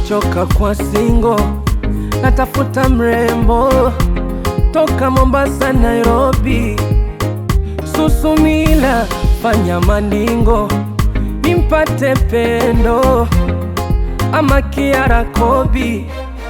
nimechoka kwa singo, natafuta mrembo toka Mombasa, Nairobi, Susumila, fanya mandingo nimpate Pendo ama Kiara Kobi.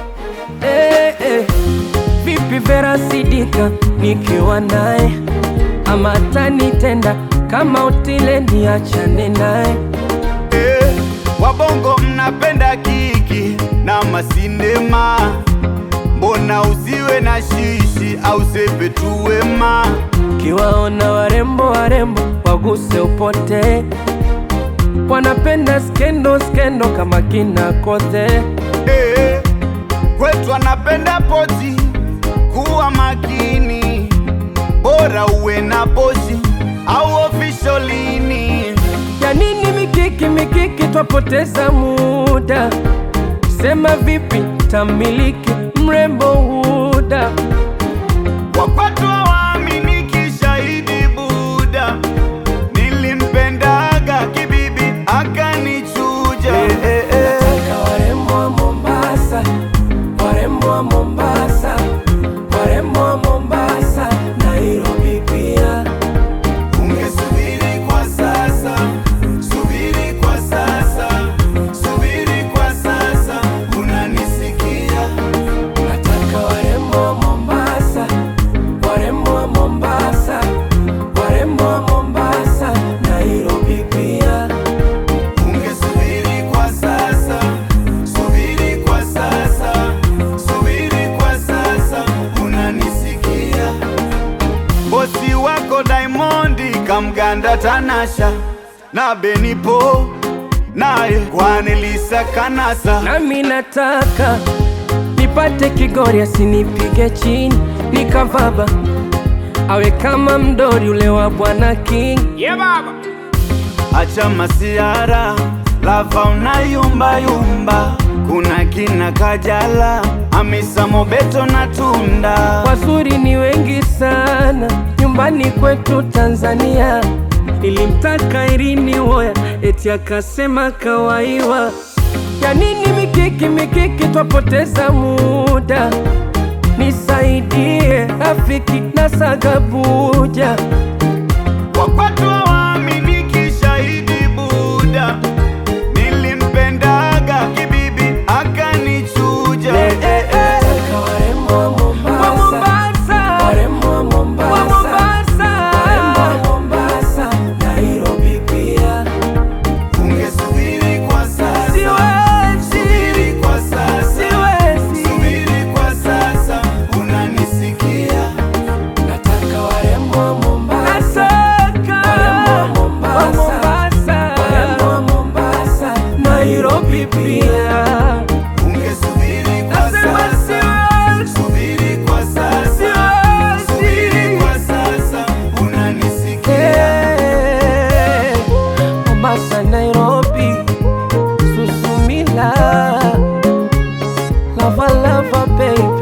Vipi Vera Sidika nikiwa naye, ama atanitenda kama Otile niachane naye? Wabongo mnapenda kiki na masinema, mbona usiwe na shishi au sepe tu wema? Kiwaona warembo waguse upote, wanapenda skendo kama kina Kote. Kwetu wanapenda poti, kuwa makini, bora uwe na poshi au officialini. Ya nini mikiki twapoteza muda? Sema vipi tamiliki mrembo Huda? Wakwatu waaminiki shahidi Buda, nilimpendaga kibibi akanichuja. Nataka warembo wa Mombasa, warembo wa Mombasa, warembo wa Mombasa, Nairobi pia. Ungesubiri kwa sasa, subiri kwa sasa, subiri kwa sasa, unanisikia? Nataka warembo wa Mombasa, warembo wa Mombasa, warembo wa Mombasa, Nairobi pia. Ungesubiri kwa sasa, subiri kwa sasa, subiri kwa sasa, unanisikia? Bosi wako Diamondi kamganda Tanasha, na Benipo naye kwa Nelisa Kanasa. Nami nataka nipate Kigori asinipige chini nikavaba, awe kama mdori ule wa Bwana King. Yeah baba, acha masiara, lava unayumba yumba. Kuna kina Kajala, Hamisa Mobeto na Tunda. Wazuri ni wengi sana nyumbani kwetu Tanzania. Nilimtaka Irini Woya eti akasema kawaiwa. Ya nini mikiki twapoteza muda? Nisaidie rafiki na Sagabuja. Wakwatu waaminiki shahidi Buda, nilimpendaga kibibi akanichuja. Nataka warembo wa Mombasa, warembo wa Mombasa, warembo wa Mombasa, Nairobi pia. Ungesubiri kwa sasa, subiri kwa sasa, subiri kwa sasa, unanisikia? Nataka warembo wa Mombasa, warembo wa Mombasa, warembo wa Mombasa, Nairobi pia. Ungesubiri kwa sasa, subiri kwa sasa, subiri kwa sasa, unanisikia? Mombasa, Nairobi, Susumila, lava baby.